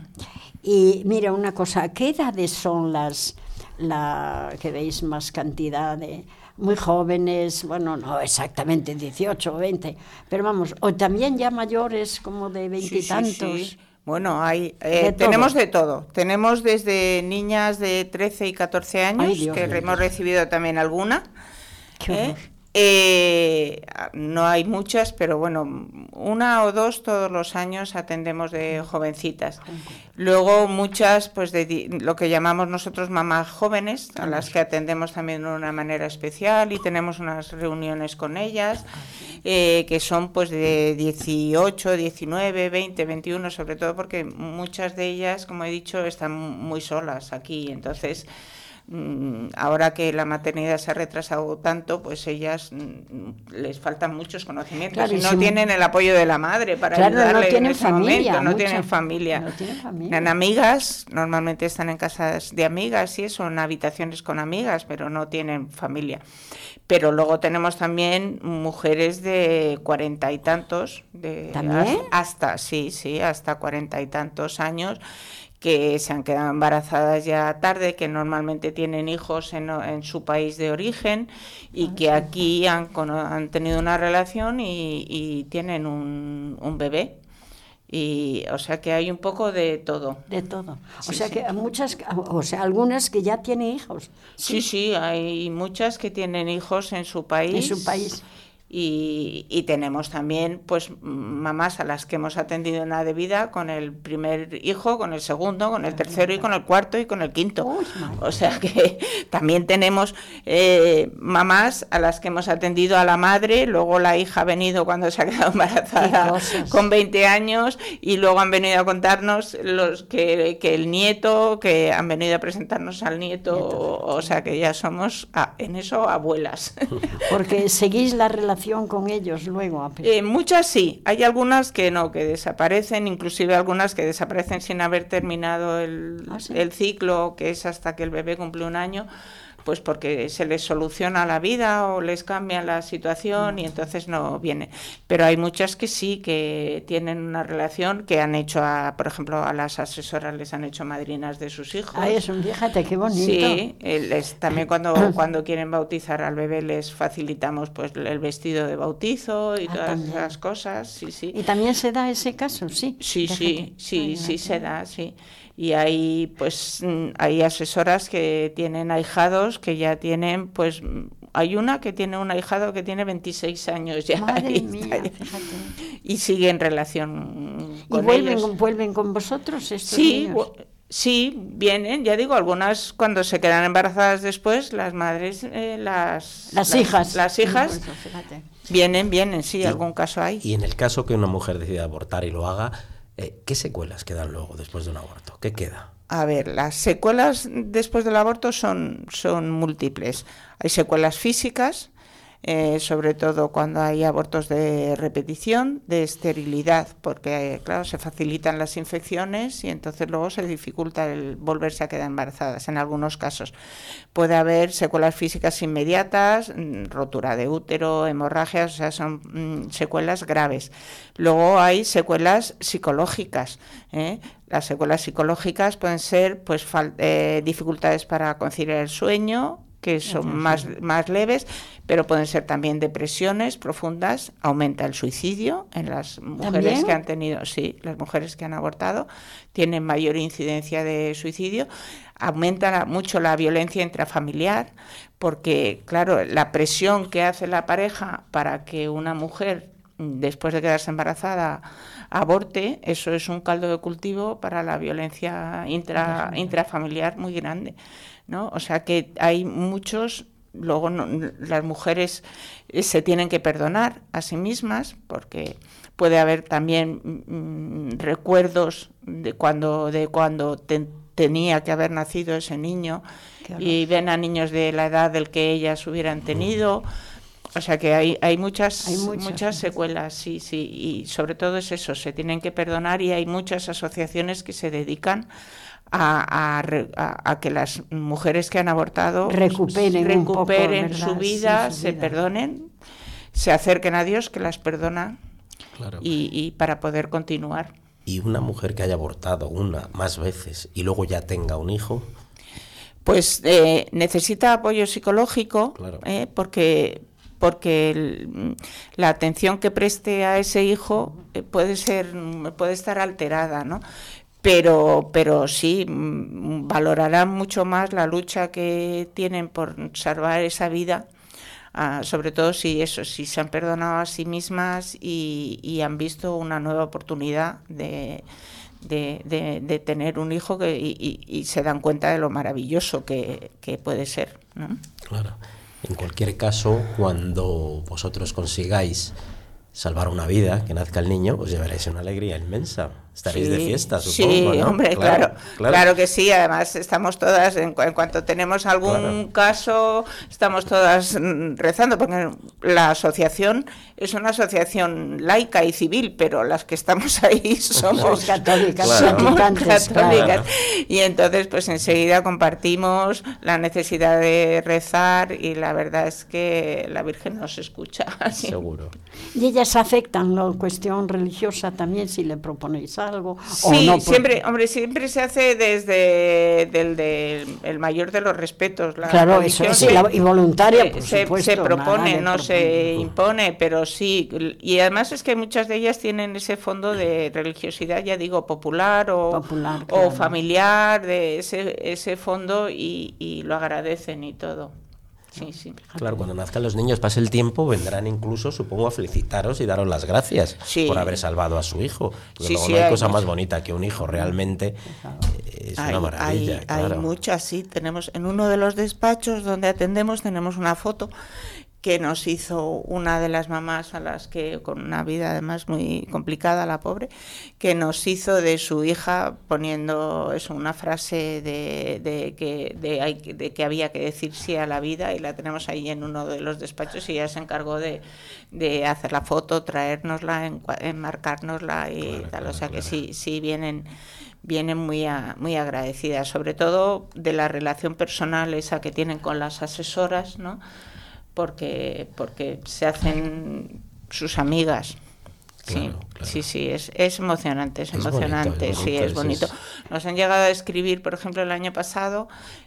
Y mira una cosa, ¿a qué edades son las que veis más cantidad de muy jóvenes? Bueno, no exactamente 18 o 20, pero vamos, o también ya mayores como de 20 y tantos. Sí. Bueno, De tenemos todo. de todo. Tenemos desde niñas de 13 y 14 años, Ay, Dios que mío. hemos recibido también alguna. Qué horror. No hay muchas, pero bueno, 1 o 2 todos los años atendemos de jovencitas. Luego muchas, pues de lo que llamamos nosotros mamás jóvenes, a las que atendemos también de una manera especial y tenemos unas reuniones con ellas, que son pues de 18, 19, 20, 21, sobre todo porque muchas de ellas, como he dicho, están muy solas aquí, entonces... Ahora que la maternidad se ha retrasado tanto, pues ellas les faltan muchos conocimientos, Claro, y y no si- tienen el apoyo de la madre para Claro, no ayudarle en tienen ese familia, momento, no muchas. tienen familia. No tienen familia. Tienen amigas, normalmente están en casas de amigas y eso, en habitaciones con amigas, pero no tienen familia. Pero luego tenemos también mujeres de 40 y tantos, ¿También? hasta 40 y tantos años, que se han quedado embarazadas ya tarde, que normalmente tienen hijos en su país de origen y que aquí han tenido una relación y tienen un bebé. Y, o sea que hay un poco de todo. De todo. Sí, O sea sí. que algunas que ya tienen hijos. Sí, hay muchas que tienen hijos en su país. En su país. Y tenemos también pues mamás a las que hemos atendido en la de vida con el primer hijo, con el segundo, con el tercero y con el cuarto y con el quinto. Uy, madre. O sea que también tenemos mamás a las que hemos atendido a la madre, luego la hija ha venido cuando se ha quedado Qué embarazada cosas. con 20 años y luego han venido a contarnos que el nieto, que han venido a presentarnos al nieto, o sea que ya somos en eso abuelas. Porque seguís la relación con ellos luego. Muchas sí, hay algunas que no, que desaparecen, inclusive algunas que desaparecen sin haber terminado ¿Ah, sí? el ciclo, que es hasta que el bebé cumple 1 año, pues porque se les soluciona la vida o les cambia la situación y entonces no viene. Pero hay muchas que sí, que tienen una relación, que han hecho, por ejemplo, a las asesoras les han hecho madrinas de sus hijos. Ay, eso, fíjate, qué bonito. Sí, también cuando quieren bautizar al bebé les facilitamos pues el vestido de bautizo y todas también. esas cosas, sí. ¿Y también se da ese caso? Sí. Sí, Déjate. sí, se da, sí. Y hay hay asesoras que tienen ahijados que ya tienen, pues hay una que tiene un ahijado que tiene 26 años ya. Madre y mía, está ya- fíjate. y sigue en relación ¿Y con vuelven, ellos. vuelven con vosotros estos Sí, niños? sí, vienen, ya digo, algunas cuando se quedan embarazadas después, las madres, Las hijas. Las hijas Pues, fíjate. vienen, sí, algún caso hay. Y en el caso que una mujer decida abortar y lo haga, ¿qué secuelas quedan luego después de un aborto? ¿Qué queda? A ver, las secuelas después del aborto son múltiples. Hay secuelas físicas, sobre todo cuando hay abortos de repetición, de esterilidad, porque claro, se facilitan las infecciones y entonces luego se dificulta el volverse a quedar embarazadas en algunos casos. Puede haber secuelas físicas inmediatas, rotura de útero, hemorragias, o sea, son secuelas graves. Luego hay secuelas psicológicas, ¿eh? Las secuelas psicológicas pueden ser pues dificultades para conciliar el sueño, que son más leves, pero pueden ser también depresiones profundas, aumenta el suicidio en las mujeres ¿También? que han tenido, sí, las mujeres que han abortado tienen mayor incidencia de suicidio, aumenta mucho la violencia intrafamiliar, porque claro, la presión que hace la pareja para que una mujer después de quedarse embarazada aborte, eso es un caldo de cultivo para la violencia intrafamiliar muy grande, ¿no? O sea que hay muchos, luego las mujeres se tienen que perdonar a sí mismas porque puede haber también recuerdos de cuando tenía que haber nacido ese niño y ven a niños de la edad del que ellas hubieran tenido. O sea que hay muchas secuelas, sí, y sobre todo es eso, se tienen que perdonar y hay muchas asociaciones que se dedican a que las mujeres que han abortado Recuperen un poco, ¿verdad? su vida, Sí, su se vida. perdonen, se acerquen a Dios que las perdona Claro. y para poder continuar. Y una mujer que haya abortado más veces y luego ya tenga un hijo, Pues necesita apoyo psicológico, Claro. porque porque la atención que preste a ese hijo puede estar alterada, ¿no? Pero sí, valorarán mucho más la lucha que tienen por salvar esa vida, sobre todo si se han perdonado a sí mismas y han visto una nueva oportunidad de tener un hijo y se dan cuenta de lo maravilloso que puede ser, ¿no? Claro. En cualquier caso, cuando vosotros consigáis salvar una vida, que nazca el niño, os llevaréis una alegría inmensa. Estaréis de fiesta, supongo, sí, ¿no? Hombre, claro que sí. Además, estamos todas, en cuanto tenemos algún caso, estamos todas rezando, porque la asociación es una asociación laica y civil, pero las que estamos ahí somos católicas, católicas. Claro. Y entonces, pues enseguida compartimos la necesidad de rezar, y la verdad es que la Virgen nos escucha. Seguro. ¿Y ellas afectan la cuestión religiosa también si le proponéis algo? Sí, no, siempre se hace desde el mayor de los respetos. Claro, eso es, y voluntaria, por supuesto. Se propone, no se impone, pero sí. Y además es que muchas de ellas tienen ese fondo de religiosidad, ya digo, popular o familiar, de ese fondo, y lo agradecen y todo. Sí. Claro, cuando nazcan los niños, pase el tiempo, vendrán incluso, supongo, a felicitaros y daros las gracias por haber salvado a su hijo. Porque no hay cosa más bonita que un hijo, realmente es una maravilla. Hay muchas, sí. Tenemos en uno de los despachos donde atendemos, tenemos una foto que nos hizo una de las mamás, a las que, con una vida además muy complicada, la pobre, que nos hizo de su hija poniendo una frase de que había que decir sí a la vida, y la tenemos ahí en uno de los despachos, y ella se encargó de hacer la foto, traérnosla, enmarcárnosla y tal. O sea que sí vienen muy agradecidas, sobre todo de la relación personal esa que tienen con las asesoras, ¿no? Porque se hacen sus amigas. Claro. Sí, es emocionante, es emocionante, es bonito. Nos han llegado a escribir, por ejemplo, el año pasado,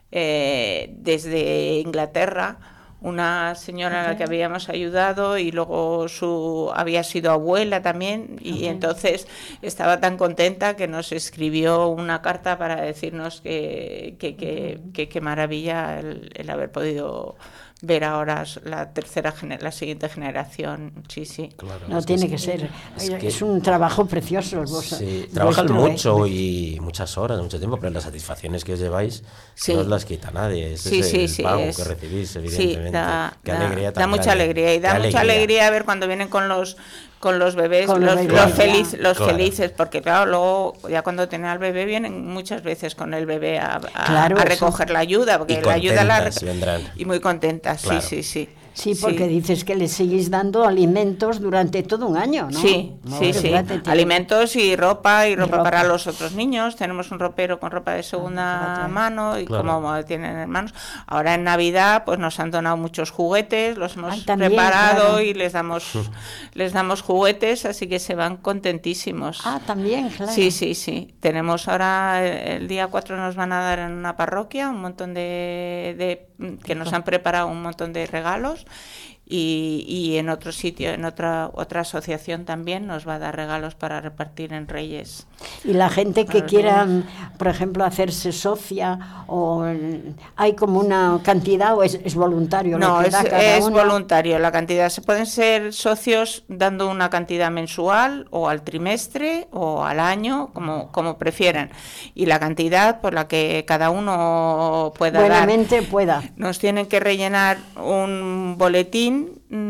desde Inglaterra, una señora a la que habíamos ayudado, y luego había sido abuela también, y entonces estaba tan contenta que nos escribió una carta para decirnos que qué maravilla el haber podido ver ahora la siguiente generación. Sí. Claro, no tiene que ser. Es un trabajo precioso. Sí, trabajan mucho y muchas horas, mucho tiempo, pero las satisfacciones que os lleváis no os las quita nadie. Es el pago que recibís, evidentemente. Qué alegría tan da mucha grande. alegría, y da mucha alegría ver cuando vienen con los bebés, los felices, porque claro, luego ya cuando tienen al bebé vienen muchas veces con el bebé a recoger la ayuda, porque la ayuda y muy contentas, claro. Sí. Sí, porque dices que le seguís dando alimentos durante todo un año, ¿no? Sí. Alimentos y ropa para los otros niños. Tenemos un ropero con ropa de segunda mano, y como tienen hermanos. Ahora en Navidad pues nos han donado muchos juguetes, los hemos preparado y les damos juguetes, así que se van contentísimos. También, claro. Sí. Tenemos ahora, el día 4 nos van a dar en una parroquia un montón que nos han preparado un montón de regalos, y en otro sitio, en otra asociación también nos va a dar regalos para repartir en Reyes. Y la gente que quiera, por ejemplo, hacerse socia, o hay como una cantidad, o es voluntario. No, es voluntario la cantidad. Se pueden ser socios dando una cantidad mensual, o al trimestre, o al año, como prefieran. Y la cantidad por la que cada uno pueda buenamente pueda. Nos tienen que rellenar un boletín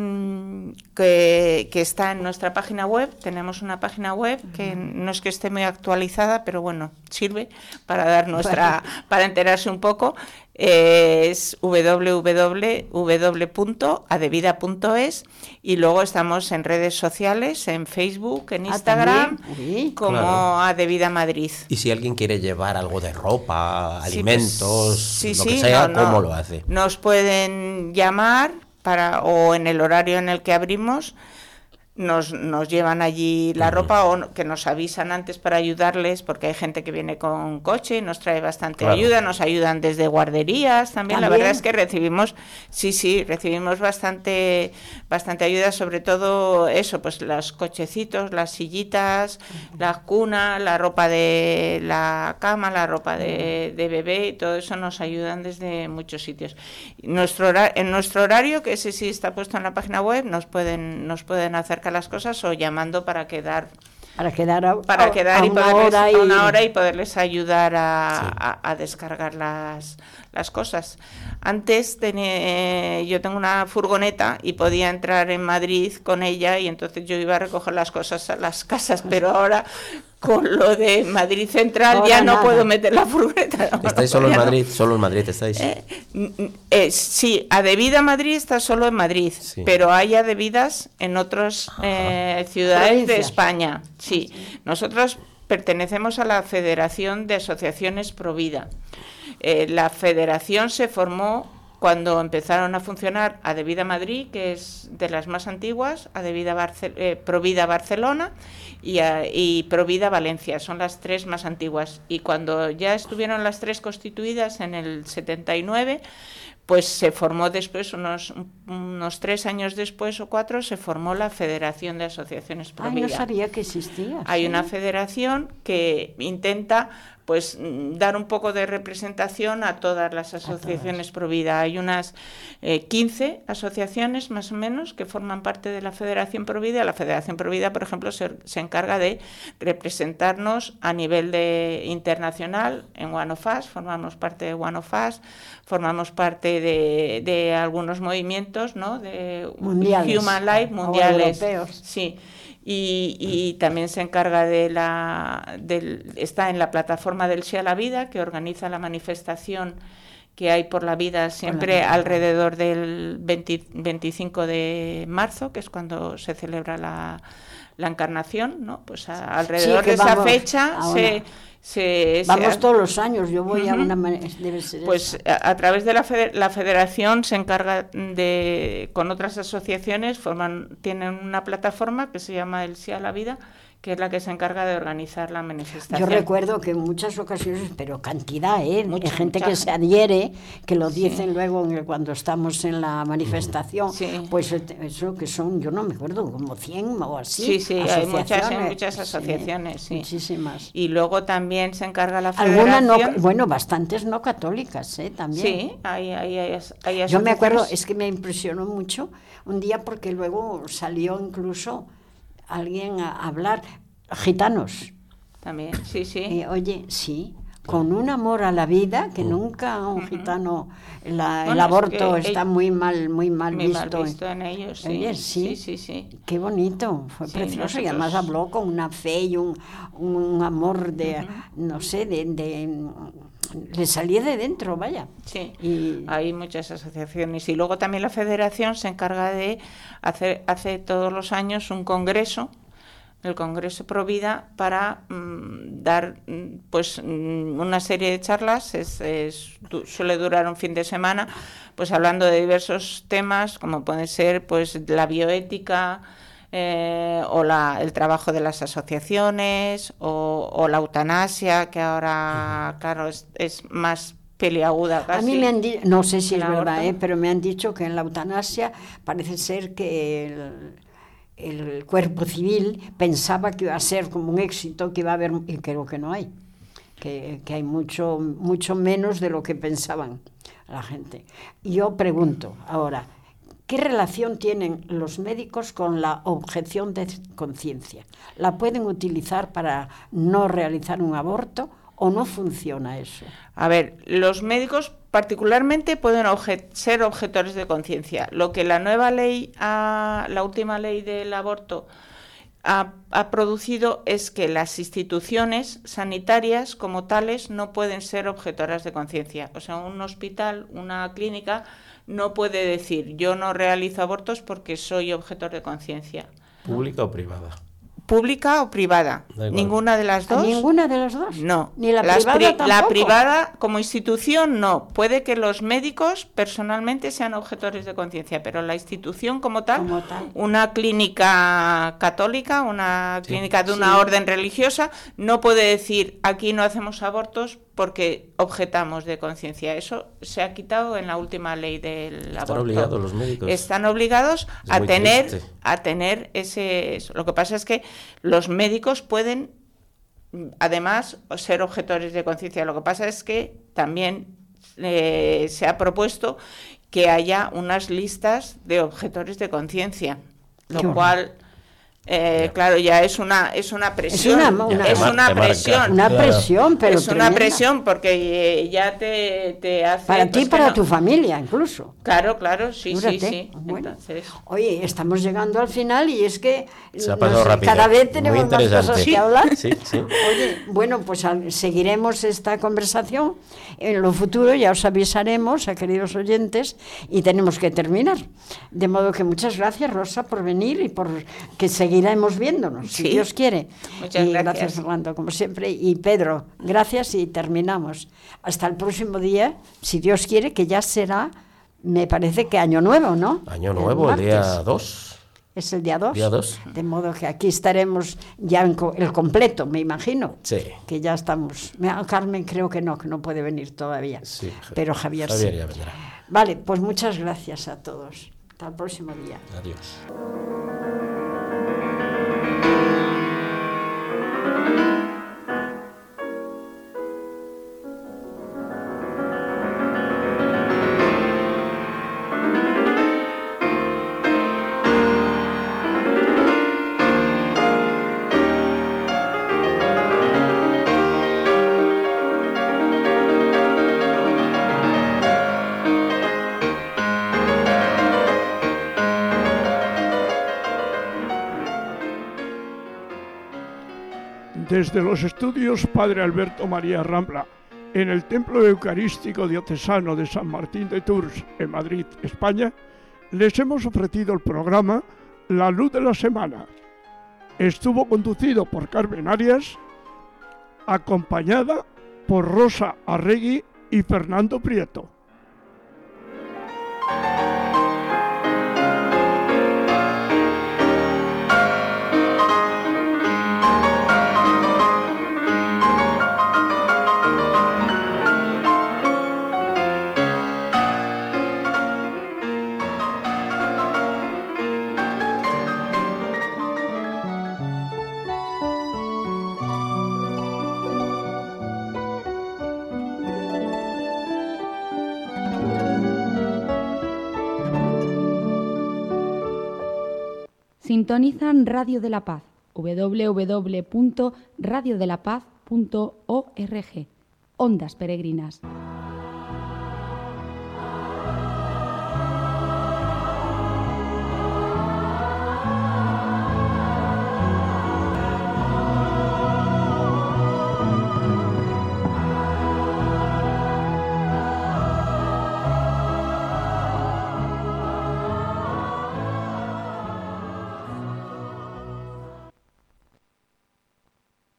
que está en nuestra página web. Tenemos una página web que no es que esté muy actualizada, pero bueno, sirve para dar para enterarse un poco. Es www.adevida.es, y luego estamos en redes sociales, en Facebook, en Instagram, como Adevida Madrid. Y si alguien quiere llevar algo de ropa, alimentos, lo que sea, ¿cómo lo hace? Nos pueden llamar o en el horario en el que abrimos, nos llevan allí la ropa o que nos avisan antes para ayudarles, porque hay gente que viene con coche y nos trae bastante ayuda, nos ayudan desde guarderías también. La verdad es que recibimos bastante ayuda, sobre todo eso, pues los cochecitos, las sillitas, la cuna, la ropa de la cama, la ropa de bebé, y todo eso nos ayudan desde muchos sitios. En nuestro horario, que ese sí está puesto en la página web, nos pueden acercar las cosas o llamando para quedar y poderles una hora y poderles ayudar a descargar las cosas. Antes yo tengo una furgoneta y podía entrar en Madrid con ella, y entonces yo iba a recoger las cosas a las casas, pero ahora con lo de Madrid Central ahora ya no puedo meter la furgoneta. ¿Estáis solo en Madrid? ¿Solo en Madrid estáis? Sí, Adevida Madrid está solo en Madrid, sí, pero hay Adevidas en otras ciudades de España. Sí, nosotros pertenecemos a la Federación de Asociaciones Provida. La federación se formó cuando empezaron a funcionar Adevida Madrid, que es de las más antiguas, Provida Barcelona y Provida Valencia, son las tres más antiguas. Y cuando ya estuvieron las tres constituidas en el 79, pues se formó después, unos 3 años después o 4, se formó la Federación de Asociaciones Provida. No sabía que existía. Hay una federación que intenta pues dar un poco de representación a todas las asociaciones Provida. Hay unas 15 asociaciones más o menos que forman parte de la Federación Provida. La Federación Provida, por ejemplo, se encarga de representarnos a nivel internacional en One of Us. Formamos parte de One of Us, formamos parte de algunos movimientos, ¿no?, de mundiales, Human Life mundiales, europeos. Sí. Y también se encarga está en la plataforma del Sí a la Vida, que organiza la manifestación que hay por la vida siempre alrededor del 25 de marzo, que es cuando se celebra la encarnación, ¿no? Pues alrededor de esa fecha vamos todos los años, yo voy a una... Debe ser pues a través de la federación se encarga con otras asociaciones, tienen una plataforma que se llama el Sí a la Vida, que es la que se encarga de organizar la manifestación. Yo recuerdo que en muchas ocasiones, pero cantidad, hay gente que se adhiere, que lo dicen luego cuando estamos en la manifestación, pues eso que son, yo no me acuerdo, como 100 o así. Sí, hay muchas asociaciones, sí. Muchísimas. Y luego también se encarga la federación. Algunas bastantes no católicas, también. Sí, hay asociaciones. Yo me acuerdo, es que me impresionó mucho un día porque luego salió incluso alguien a hablar, gitanos. También, sí. Oye, sí, con un amor a la vida que nunca un gitano, el aborto está muy mal visto en ellos, sí. Oye, sí. Qué bonito, fue precioso. Nosotros... Y además habló con una fe y un amor de, no sé, le salía de dentro, vaya. Sí, hay muchas asociaciones. Y luego también la federación se encarga de hace todos los años un congreso, el Congreso Provida, para dar pues una serie de charlas. Suele durar un fin de semana, pues hablando de diversos temas, como pueden ser pues la bioética, o el trabajo de las asociaciones, o la eutanasia, que ahora, claro, es más peliaguda casi. A mí me han dicho, no sé si es verdad, pero me han dicho que en la eutanasia parece ser que el cuerpo civil pensaba que iba a ser como un éxito, que iba a haber, y creo que no hay, que hay mucho menos de lo que pensaban la gente. Y yo pregunto ahora, ¿qué relación tienen los médicos con la objeción de conciencia? ¿La pueden utilizar para no realizar un aborto o no funciona eso? A ver, los médicos particularmente pueden ser objetores de conciencia. Lo que la nueva ley, la última ley del aborto, ha producido es que las instituciones sanitarias como tales no pueden ser objetoras de conciencia. O sea, un hospital, una clínica, no puede decir yo no realizo abortos porque soy objetor de conciencia. ¿Pública o privada? pública o privada. Da igual. Ninguna de las dos. ¿Ninguna de las dos? No. Ni la Las privada tampoco. La privada como institución no. Puede que los médicos personalmente sean objetores de conciencia, pero la institución como tal, una clínica católica, una clínica de una orden religiosa, no puede decir aquí no hacemos abortos porque objetamos de conciencia. Eso se ha quitado en la última ley del aborto. Están obligados los médicos. Están obligados Es a muy tener, triste. eso. Lo que pasa es que los médicos pueden, además, ser objetores de conciencia. Lo que pasa es que también se ha propuesto que haya unas listas de objetores de conciencia, lo cual... claro, ya es una presión, Es una presión, Una presión, pero es una tremenda. presión porque ya te hace Para ti y pues, para que no. tu familia, incluso. Claro, sí, Fíjate. sí. Bueno. Entonces, Oye, estamos llegando al final y es que Se ha pasado rápido. cada vez Muy tenemos más interesante. cosas que hablar. Sí, sí. Oye, bueno, pues seguiremos esta conversación. En lo futuro ya os avisaremos, a queridos oyentes, y tenemos que terminar. De modo que muchas gracias, Rosa, por venir y por que seguiremos viéndonos, si Sí. Dios quiere. Muchas y gracias. Fernando, como siempre. Y Pedro, gracias y terminamos. Hasta el próximo día, si Dios quiere, que ya será, me parece que Año Nuevo, ¿no? Año Nuevo, el martes. día 2. Es el día 2. Día 2. De modo que aquí estaremos ya el completo, me imagino. Sí. Que ya estamos. Carmen creo que no puede venir todavía. Sí, Pero Javier ya sí. vendrá. Vale, pues muchas gracias a todos. Hasta el próximo día. Adiós. Desde los estudios Padre Alberto María Rambla, en el Templo Eucarístico Diocesano de San Martín de Tours, en Madrid, España, les hemos ofrecido el programa La Luz de la Semana. Estuvo conducido por Carmen Arias, acompañada por Rosa Arregui y Fernando Prieto. Sintonizan Radio de la Paz, www.radiodelapaz.org. Ondas Peregrinas.